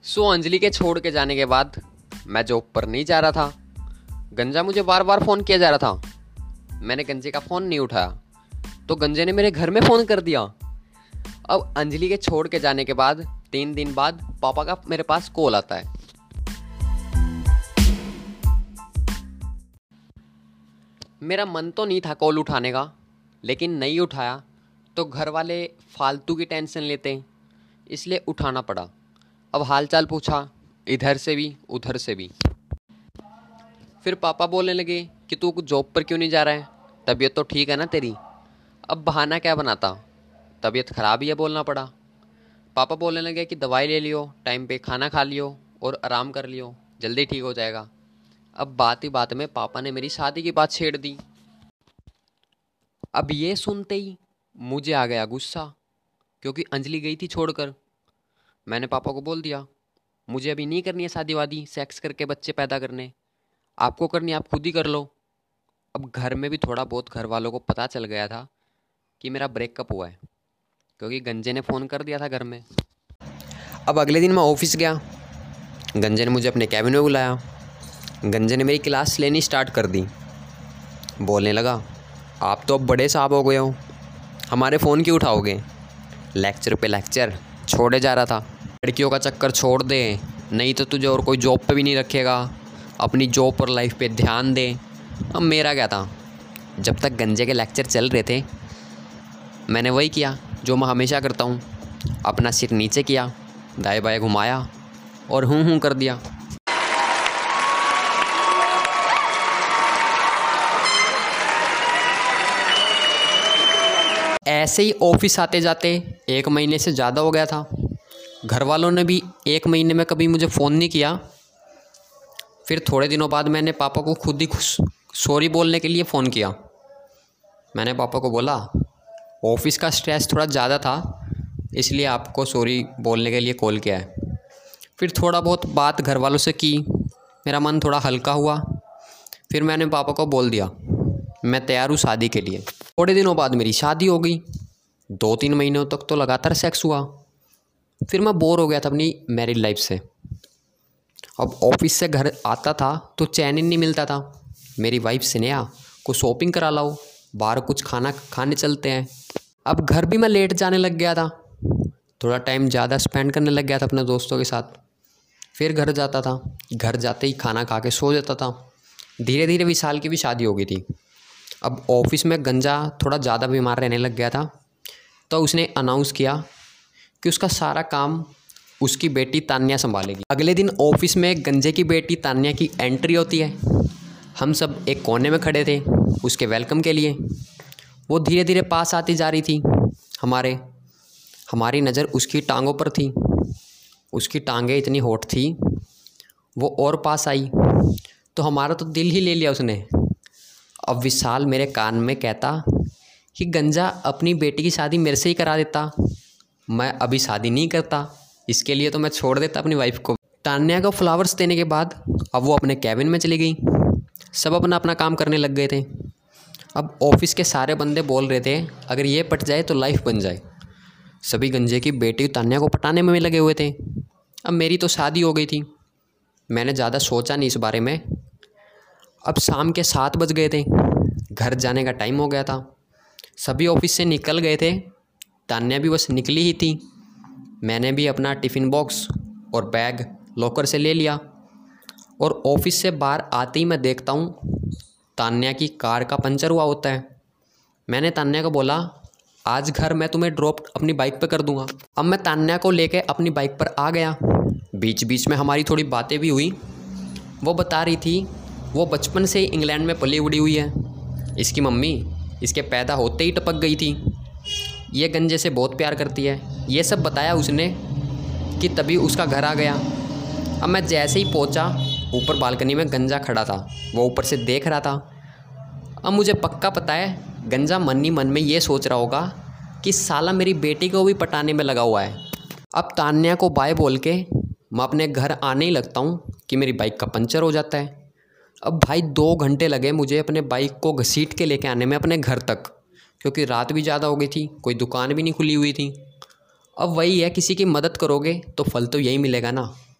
अंजलि के छोड़ के जाने के बाद मैं जॉब पर नहीं जा रहा था। गंजा मुझे बार बार फ़ोन किया जा रहा था। मैंने गंजे का फ़ोन नहीं उठाया तो गंजे ने मेरे घर में फ़ोन कर दिया। अब अंजलि के छोड़ के जाने के बाद 3 दिन बाद पापा का मेरे पास कॉल आता है। मेरा मन तो नहीं था कॉल उठाने का, लेकिन नहीं उठाया तो घर वाले फालतू की टेंशन लेते हैं, इसलिए उठाना पड़ा। अब हालचाल पूछा, इधर से भी उधर से भी। फिर पापा बोलने लगे कि तू जॉब पर क्यों नहीं जा रहा है, तबीयत तो ठीक है ना तेरी। अब बहाना क्या बनाता, तबीयत खराब ही है बोलना पड़ा। पापा बोलने लगे कि दवाई ले लियो, टाइम पे खाना खा लियो और आराम कर लियो, जल्दी ठीक हो जाएगा। अब बात ही बात में पापा ने मेरी शादी की बात छेड़ दी। अब ये सुनते ही मुझे आ गया गुस्सा, क्योंकि अंजलि गई थी छोड़कर। मैंने पापा को बोल दिया, मुझे अभी नहीं करनी है शादी वादी, सेक्स करके बच्चे पैदा करने। आपको करनी आप खुद ही कर लो। अब घर में भी थोड़ा बहुत घर वालों को पता चल गया था कि मेरा ब्रेकअप हुआ है, क्योंकि गंजे ने फ़ोन कर दिया था घर में। अब अगले दिन मैं ऑफिस गया। गंजे ने मुझे अपने कैबिन में बुलाया। गंजे ने मेरी क्लास लेनी स्टार्ट कर दी। बोलने लगा, आप तो अब बड़े साहब हो गए हो, हमारे फ़ोन क्यों उठाओगे। लेक्चर पे लेक्चर छोड़े जा रहा था। लड़कियों का चक्कर छोड़ दे, नहीं तो तुझे और कोई जॉब पे भी नहीं रखेगा। अपनी जॉब और लाइफ पे ध्यान दे। अब मेरा क्या था, जब तक गंजे के लेक्चर चल रहे थे मैंने वही किया जो मैं हमेशा करता हूँ। अपना सिर नीचे किया, दाएं बाएं घुमाया और हूँ कर दिया। ऐसे ही ऑफिस आते जाते 1 महीने से ज़्यादा हो गया था। घर वालों ने भी 1 महीने में कभी मुझे फ़ोन नहीं किया। फिर थोड़े दिनों बाद मैंने पापा को खुद ही सॉरी बोलने के लिए फ़ोन किया। मैंने पापा को बोला, ऑफिस का स्ट्रेस थोड़ा ज़्यादा था, इसलिए आपको सॉरी बोलने के लिए कॉल किया है। फिर थोड़ा बहुत बात घर वालों से की, मेरा मन थोड़ा हल्का हुआ। फिर मैंने पापा को बोल दिया, मैं तैयार हूँ शादी के लिए। थोड़े दिनों बाद मेरी शादी हो गई। 2-3 महीनों तक तो लगातार सेक्स हुआ। फिर मैं बोर हो गया था अपनी मैरिड लाइफ से। अब ऑफिस से घर आता था तो चैन ही नहीं मिलता था। मेरी वाइफ स्नेहा को शॉपिंग करा लाओ, बाहर कुछ खाना खाने चलते हैं। अब घर भी मैं लेट जाने लग गया था, थोड़ा टाइम ज़्यादा स्पेंड करने लग गया था अपने दोस्तों के साथ। फिर घर जाता था, घर जाते ही खाना खा के सो जाता था। धीरे धीरे विशाल की भी शादी हो गई थी। अब ऑफिस में गंजा थोड़ा ज़्यादा बीमार रहने लग गया था, तो उसने अनाउंस किया कि उसका सारा काम उसकी बेटी तान्या संभालेगी। अगले दिन ऑफिस में गंजे की बेटी तान्या की एंट्री होती है। हम सब एक कोने में खड़े थे उसके वेलकम के लिए। वो धीरे धीरे पास आती जा रही थी। हमारी नज़र उसकी टांगों पर थी। उसकी टांगें इतनी हॉट थी। वो और पास आई तो हमारा तो दिल ही ले लिया उसने। अब विशाल मेरे कान में कहता कि गंजा अपनी बेटी की शादी मेरे से ही करा देता, मैं अभी शादी नहीं करता, इसके लिए तो मैं छोड़ देता अपनी वाइफ को। तान्या को फ्लावर्स देने के बाद अब वो अपने कैबिन में चली गई। सब अपना अपना काम करने लग गए थे। अब ऑफिस के सारे बंदे बोल रहे थे, अगर ये पट जाए तो लाइफ बन जाए। सभी गंजे की बेटी तान्या को पटाने में लगे हुए थे। अब मेरी तो शादी हो गई थी, मैंने ज़्यादा सोचा नहीं इस बारे में। अब शाम के 7 बज गए थे, घर जाने का टाइम हो गया था। सभी ऑफिस से निकल गए थे, तान्या भी बस निकली ही थी। मैंने भी अपना टिफ़िन बॉक्स और बैग लॉकर से ले लिया और ऑफिस से बाहर आते ही मैं देखता हूँ तान्या की कार का पंचर हुआ होता है। मैंने तान्या को बोला, आज घर मैं तुम्हें ड्रॉप अपनी बाइक पर कर दूँगा। अब मैं तान्या को लेके अपनी बाइक पर आ गया। बीच बीच में हमारी थोड़ी बातें भी हुई। वो बता रही थी वो बचपन से ही इंग्लैंड में पली उड़ी हुई है, इसकी मम्मी इसके पैदा होते ही टपक गई थी, ये गंजे से बहुत प्यार करती है। ये सब बताया उसने कि तभी उसका घर आ गया। अब मैं जैसे ही पहुंचा, ऊपर बालकनी में गंजा खड़ा था, वो ऊपर से देख रहा था। अब मुझे पक्का पता है गंजा मन ही मन में ये सोच रहा होगा कि साला मेरी बेटी को भी पटाने में लगा हुआ है। अब तान्या को बाय बोल के मैं अपने घर आने ही लगता हूँ कि मेरी बाइक का पंचर हो जाता है। अब भाई 2 घंटे लगे मुझे अपने बाइक को घसीट के लेके आने में अपने घर तक, क्योंकि रात भी ज़्यादा हो गई थी, कोई दुकान भी नहीं खुली हुई थी। अब वही है, किसी की मदद करोगे तो फल तो यही मिलेगा ना।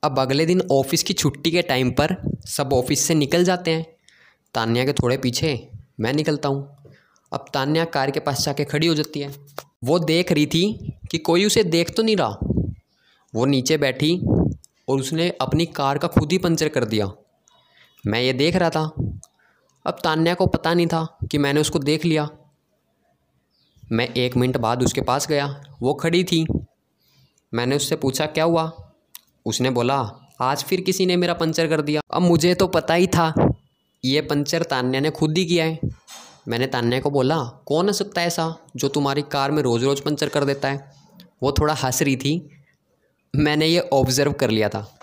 अब अगले दिन ऑफिस की छुट्टी के टाइम पर सब ऑफिस से निकल जाते हैं। तान्या के थोड़े पीछे मैं निकलता हूँ। अब तान्या कार के पास जाके खड़ी हो जाती है। वो देख रही थी कि कोई उसे देख तो नहीं रहा। वो नीचे बैठी और उसने अपनी कार का खुद ही पंचर कर दिया। मैं ये देख रहा था। अब तान्या को पता नहीं था कि मैंने उसको देख लिया। मैं 1 मिनट बाद उसके पास गया, वो खड़ी थी। मैंने उससे पूछा क्या हुआ। उसने बोला आज फिर किसी ने मेरा पंचर कर दिया। अब मुझे तो पता ही था ये पंचर तान्या ने खुद ही किया है। मैंने तान्या को बोला कौन हो सकता है ऐसा जो तुम्हारी कार में रोज़ रोज़ पंचर कर देता है। वो थोड़ा हंस रही थी। मैंने ये ऑब्ज़र्व कर लिया था।